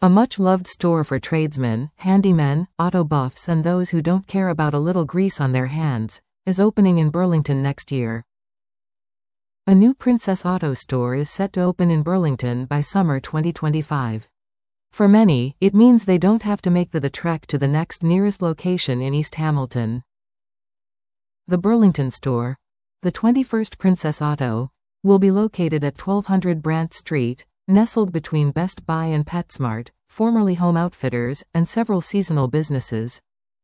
A much-loved store for tradesmen, handymen, auto buffs and those who don't care about a little grease on their hands, is opening in Burlington next year. A new Princess Auto store is set to open in Burlington by summer 2025. For many, it means they don't have to make the trek to the next nearest location in East Hamilton. The Burlington store, the 21st Princess Auto, will be located at 1200 Brant Street, nestled between Best Buy and PetSmart, formerly Home Outfitters, and several seasonal businesses.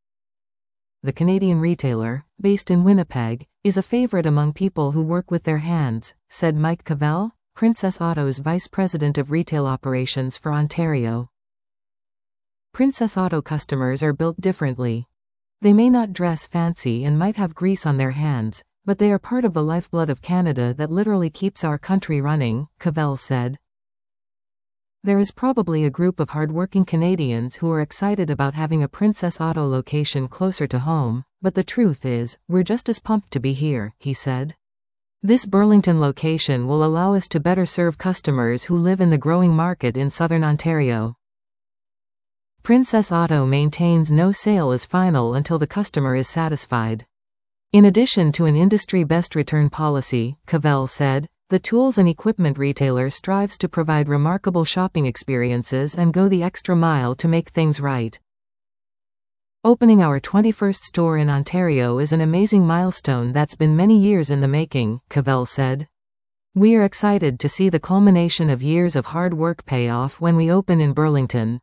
The Canadian retailer, based in Winnipeg, is a favorite among people who work with their hands, said Mike Cavell, Princess Auto's Vice President of Retail Operations for Ontario. Princess Auto customers are built differently. They may not dress fancy and might have grease on their hands, but they are part of the lifeblood of Canada that literally keeps our country running, Cavell said. There is probably a group of hardworking Canadians who are excited about having a Princess Auto location closer to home, but the truth is, we're just as pumped to be here, he said. This Burlington location will allow us to better serve customers who live in the growing market in southern Ontario. Princess Auto maintains no sale is final until the customer is satisfied. In addition to an industry-best return policy, Cavell said, the tools and equipment retailer strives to provide remarkable shopping experiences and go the extra mile to make things right. Opening our 21st store in Ontario is an amazing milestone that's been many years in the making, Cavell said. We are excited to see the culmination of years of hard work pay off when we open in Burlington.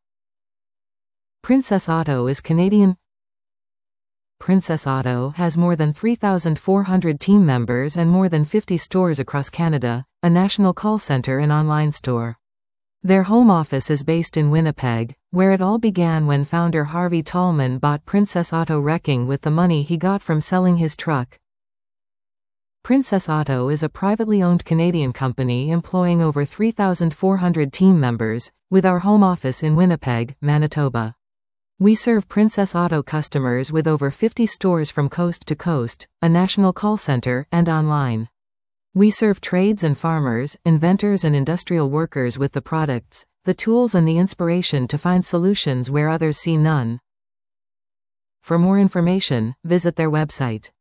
Princess Auto is Canadian. Princess Auto has more than 3,400 team members and more than 50 stores across Canada, a national call center and online store. Their home office is based in Winnipeg, where it all began when founder Harvey Tallman bought Princess Auto Wrecking with the money he got from selling his truck. Princess Auto is a privately owned Canadian company employing over 3,400 team members, with our home office in Winnipeg, Manitoba. We serve Princess Auto customers with over 50 stores from coast to coast, a national call center, and online. We serve trades and farmers, inventors and industrial workers with the products, the tools and the inspiration to find solutions where others see none. For more information, visit their website.